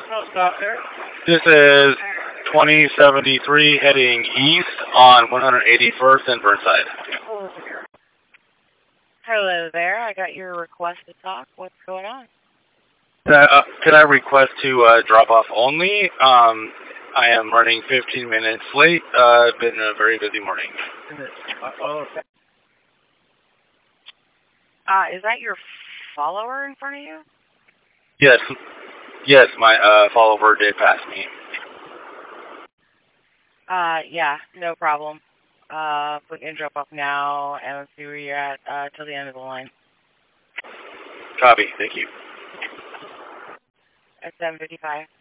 No stop there. This is 2073 heading east on 181st and Burnside. Hello there. I got your request to talk. What's going on? Could I request to drop off only? I am running 15 minutes late. It's been a very busy morning. Is that your follower in front of you? Yes. Yes, my follower did pass me. Yeah, no problem. We can drop off now and let's see where you're at till the end of the line. Copy. Thank you. At 7:55.